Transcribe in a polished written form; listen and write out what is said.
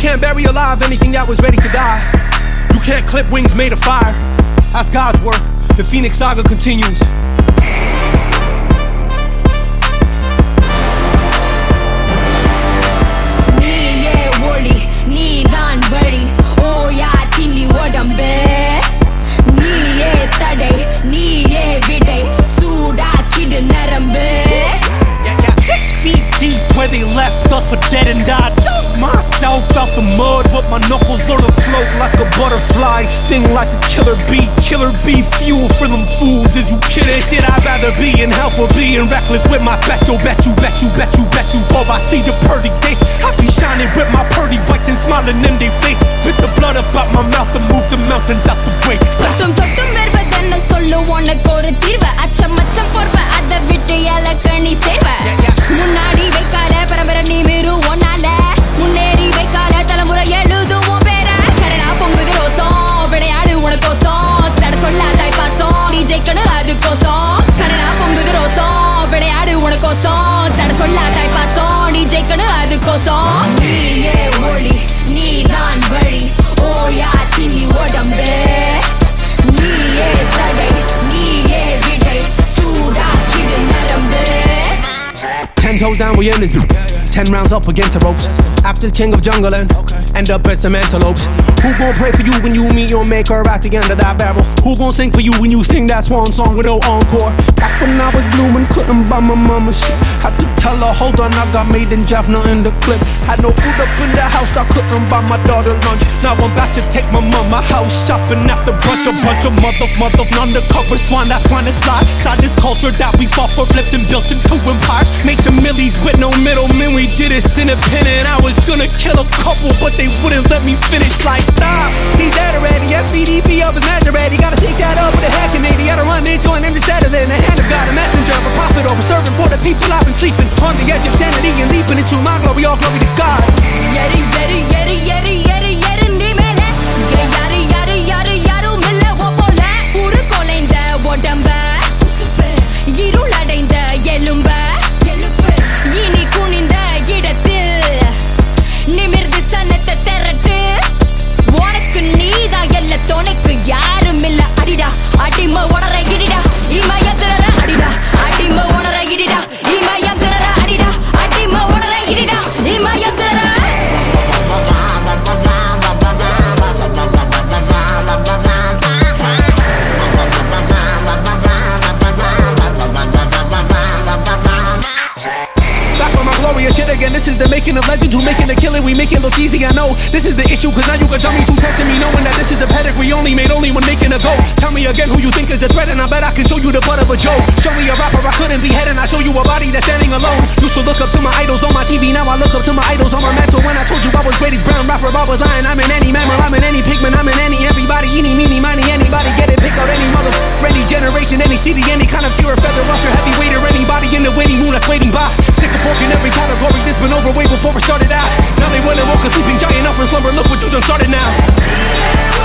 can't bury alive anything that was ready to die. You can't clip wings made of fire. That's God's work. The Phoenix Saga continues. Where they left us for dead and I dug myself out the mud, but my knuckles learn to float like a butterfly, sting like a killer bee. Killer bee fuel for them fools. Is you kidding? Shit, I'd rather be in hell for being reckless with my special. Bet you fall. I see the purdy gates. I be shining with my purdy whites and smiling in their face. Spit the blood up out my mouth and move the mountains out the way. சொட்டும் வேர்வதென்ன சொல்லு உனக்கு ஒரு தீர்வு. அச்சம் போர்வ அதை விட்டு இலக்கணி சேர்வ. முன்னாடி வைக்கால பரம்பரை நீ மீறு ஒன்னால. முன்னேறி வைக்கால தலைமுறை எழுதுவோம் பேர. கடலா பொங்குது ரோசம் விளையாடு உனக்கோசம். தட சொல்லாதாய் பாசம் நீ ஜெயிக்கணும் அதுக்கோசம். கடலா பொங்குது ரோசம் விளையாடு உனக்கோசம். தட சொல்லாதாய் பாசம் நீ ஜெயிக்கணும் அதுக்கோசம். நீயே ஒளி நீதான் வழி ஓயா திமி உடம்பு. நீயே தடை நீயே விடை சூடாக்கிடு நரம்பு. 10 toes down, we in this dude. 10 rounds up against the ropes. After king of jungle and end up as some antelopes. Who gon' pray for you when you meet your maker at the end of that barrel? Who gon' sing for you when you sing that swan song with no encore? Back when I was blooming, couldn't buy my mama shit. Had to tell her, hold on, I got made in Jaffna in the clip. Had no food up in the house, I couldn't buy my daughter lunch. Now I'm back to take my mama house shopping after bunch of mother undercover swan that's trying to slide. Side this culture that we fought for, flipped and built into empires. Made some millies with no middlemen, we did it independent. I was gonna kill a couple, but they wouldn't let me finish. Like, stop, he's dead already. SPDP of his Nazareth. He gotta take that up with a head Canadian. Gotta run into an empty settler in the hand of God, a messenger of a prophet over serving for the people. I've been sleeping on the edge of sanity and leaping into my glory. All glory to God. Yeri yeri yeri yeri yeri yeri ni mele. Yari yari yari yaru mille opole. Uru kolenda odamba. இருளடைந்த எலும்ப. இனி குனிந்த இடத்தில் நிமிர்ந்து சனத்தை திரட்டு. உனக்கு நீதான் எல்லா துணைக்கு யாரும் இல்ல. அடிடா அடிமை உணர இடிடா இமயம் திரற அடிடா. அடிமை உணர இடிடா இமயம் திரற அடிடா. அடிமை உணர இடிடா இமயம் திரற. Shit again, this is the making of legends. Who making a killing, we make it look easy. I know this is the issue, cause now you got dummies who testing me, knowing that this is the pedigree only made only when making a go. Tell me again who you think is a threat, and I bet I can show you the butt of a joke. Show me a rapper I couldn't be head, and I show you a body that's standing alone. Used to look up to my idols on my TV, now I look up to my idols on my mantle. When I told you I was Brady's brown rapper, I was lying. I'm in any mammal, I'm in any pigment, I'm in any everybody, eeny, meeny, miny, anybody get it, pick out any mother, any generation, any city, any kind of tier or feather, roster, heavyweight or anybody in the waiting room that's waiting by. Stick a fork in every category, this been over way before we started out. Now they wanna woke a sleeping giant up from slumber, look what you done started now.